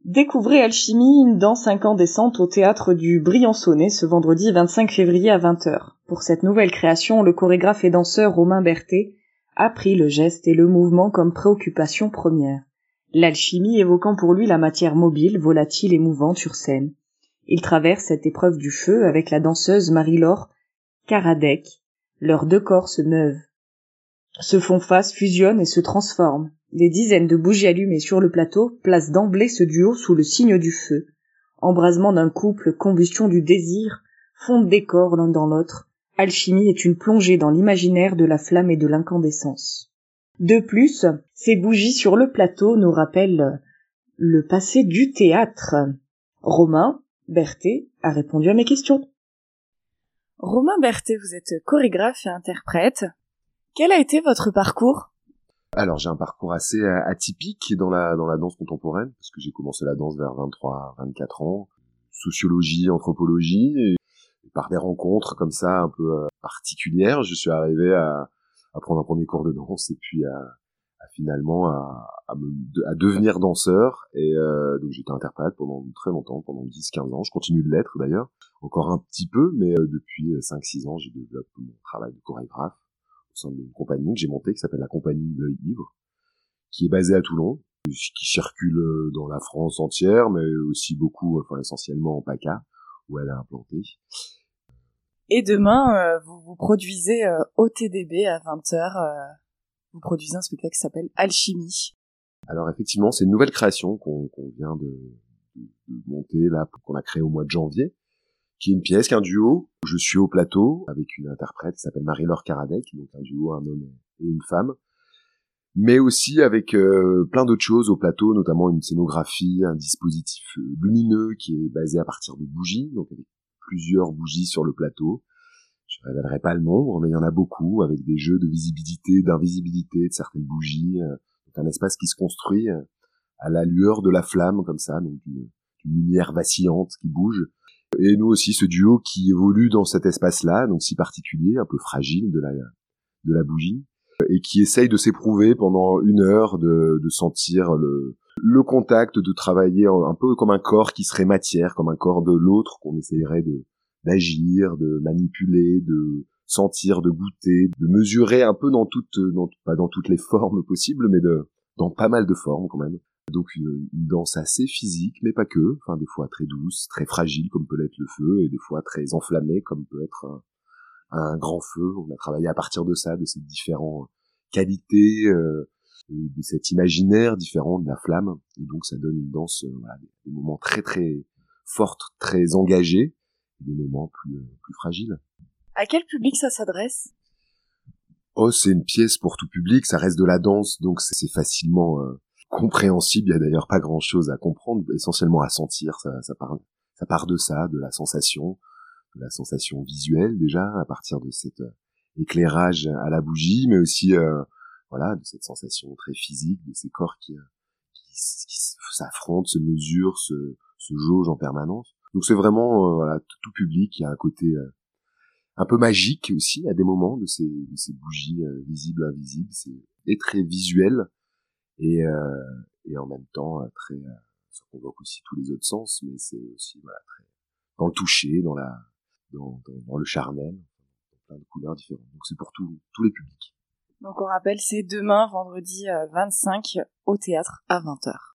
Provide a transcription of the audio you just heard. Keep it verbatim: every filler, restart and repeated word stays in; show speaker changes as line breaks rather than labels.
Découvrez Alchimie, une danse incandescente au théâtre du Briançonnais ce vendredi vingt-cinq février à vingt heures. Pour cette nouvelle création, le chorégraphe et danseur Romain Berthet a pris le geste et le mouvement comme préoccupation première. L'alchimie évoquant pour lui la matière mobile, volatile et mouvante sur scène. Il traverse cette épreuve du feu avec la danseuse Marie-Laure Karadec. Leurs deux corps se meuvent, se font face, fusionnent et se transforment. Des dizaines de bougies allumées sur le plateau placent d'emblée ce duo sous le signe du feu. Embrasement d'un couple, combustion du désir, fond de décor l'un dans l'autre. Alchimie est une plongée dans l'imaginaire de la flamme et de l'incandescence. De plus, ces bougies sur le plateau nous rappellent le passé du théâtre. Romain Berthet a répondu à mes questions.
Romain Berthet, vous êtes chorégraphe et interprète. Quel a été votre parcours ?
Alors, j'ai un parcours assez atypique dans la dans la danse contemporaine, parce que j'ai commencé la danse vers vingt-trois vingt-quatre ans, sociologie, anthropologie, et par des rencontres comme ça un peu euh, particulières, je suis arrivé à, à prendre un premier cours de danse et puis à, à finalement à, à, me, à devenir danseur. Et euh, donc j'étais interprète pendant très longtemps, pendant dix quinze ans. Je continue de l'être d'ailleurs, encore un petit peu, mais euh, depuis cinq six ans, j'ai développé mon travail de chorégraphe au sein d'une compagnie que j'ai montée qui s'appelle la Compagnie de Ivre, qui est basée à Toulon, qui circule dans la France entière, mais aussi beaucoup, enfin essentiellement en PACA, où elle est implantée.
Et demain, euh, vous vous produisez euh, au T D B à vingt heures, euh, vous produisez un spectacle qui s'appelle Alchimie.
Alors effectivement, c'est une nouvelle création qu'on, qu'on vient de, de, de monter là, qu'on a créée au mois de janvier, qui est une pièce, qui est un duo. Je suis au plateau avec une interprète qui s'appelle Marie-Laure Karadec, donc un duo, un homme et une femme, mais aussi avec euh, plein d'autres choses au plateau, notamment une scénographie, un dispositif lumineux qui est basé à partir de bougies, donc avec plusieurs bougies sur le plateau. Je ne révélerai pas le nombre, mais il y en a beaucoup, avec des jeux de visibilité, d'invisibilité de certaines bougies, euh, donc un espace qui se construit euh, à la lueur de la flamme, comme ça, donc une, une lumière vacillante qui bouge. Et nous aussi, ce duo qui évolue dans cet espace-là, donc si particulier, un peu fragile de la, de la bougie, et qui essaye de s'éprouver pendant une heure, de, de sentir le, le contact, de travailler un peu comme un corps qui serait matière, comme un corps de l'autre qu'on essayerait de d'agir, de manipuler, de sentir, de goûter, de mesurer un peu dans toutes, dans, pas dans toutes les formes possibles, mais de, dans pas mal de formes quand même. Donc une, une danse assez physique, mais pas que, enfin des fois très douce, très fragile comme peut l'être le feu, et des fois très enflammée comme peut être un, un grand feu. On a travaillé à partir de ça, de ces différentes qualités, euh, de cet imaginaire différent de la flamme, et donc ça donne une danse, euh, voilà, des moments très très fortes, très engagés, et des moments plus, euh, plus fragiles.
À quel public ça s'adresse ?
Oh, c'est une pièce pour tout public, ça reste de la danse, donc c'est, c'est facilement euh, compréhensible. Il y a d'ailleurs pas grand-chose à comprendre, essentiellement à sentir. Ça, ça part, ça part de ça, de la sensation, de la sensation visuelle déjà, à partir de cet euh, éclairage à la bougie, mais aussi euh, voilà, de cette sensation très physique de ces corps qui, euh, qui, qui s'affrontent, se mesurent, se, se jaugent en permanence. Donc c'est vraiment euh, voilà, tout, tout public. Il y a un côté euh, un peu magique aussi à des moments de ces, de ces bougies euh, visibles, invisibles. C'est et très visuel et, euh, et en même temps euh, très, euh, ça convoque aussi tous les autres sens, mais c'est aussi voilà très dans le toucher, dans la, dans, dans, dans le charnel, dans plein de couleurs différentes. Donc c'est pour tout, tous les publics.
Donc on rappelle, c'est demain, vendredi vingt-cinq, au théâtre à vingt heures.